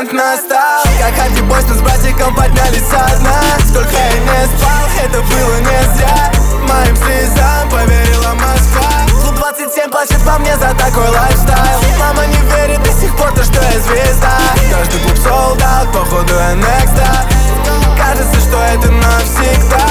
момент настал, как Харди Бойс, мы с братиком поднялись со дна. Сколько я не спал, это было не зря. Моим слезам поверила Москва. Клуб 27 плачет по мне за такой лайфстайл. Мама не верит до сих пор, то что я звезда. Каждый клуб sold out, походу я next up. Кажется, что это навсегда.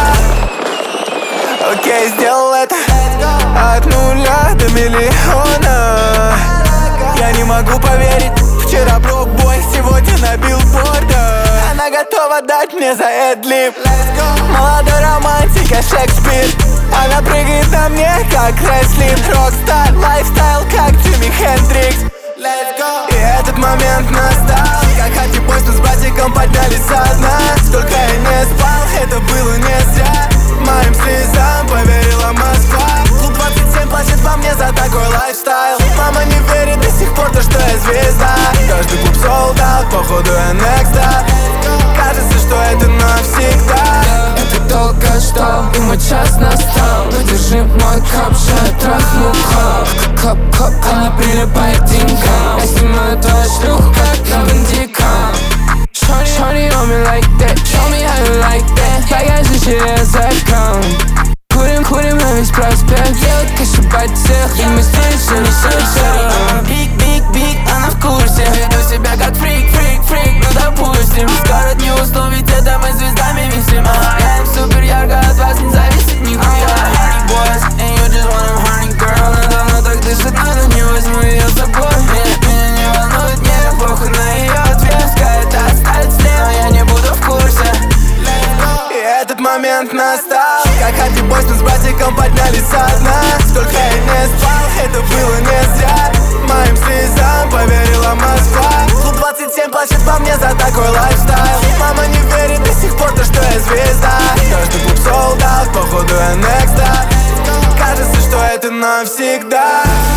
Окей, сделал это от нуля до миллиона. Я не могу поверить, вчера блокбой, сегодня на билбордах. Она готова дать мне за эдлип. Молодой романтика, Шекспир. Она прыгает на мне, как рестлинг. Рокстар, лайфстайл, как Джимми Хендрикс. И этот момент настал, как Харди Бойс, мы с братиком поднялись со дна. Сколько я не спал, это было не зря. Моим слезам поверила Москва. Клуб 27 плачет по мне за такой лайфстайл. Мама не верит до сих пор, то что я звезда. Каждый клуб sold out, походу я next up. Кажется, что это навсегда. Это долго ждал, и мой час настал. Но держи мой кап, что я трахну хоп. Хоп, она прилипает к деньгам. Я снимаю твою шлюху, как на бандикам. Shorty on me like that, show me how you like that. Покажи через аккаунт. Курим на весь проспект. Девушка шибать всех, и мы стоим, что не шутим. Биг, она в курсе. Веду себя как фрик, ну допустим. Скоро не усну, ведь это мы звездами висим. Я им супер ярко, от вас не зависит нихуя. Honey boys, and you just want a honey girl. Она давно так дышит, но не возьму ее с собой. Меня не волнует, мне похуй на ее ответ. Скажет, оставить след, но я не буду в курсе. И этот момент настал, как Харди Бойс, мы с братиком поднялись со дна. Сколько я не спал, это было не зря. Моим слезам поверила Москва. Клуб 27 плачет по мне за такой лайфстайл. Мама не верит до сих пор, то что я звезда. Каждый клуб sold out, походу я next up. Кажется, что это навсегда.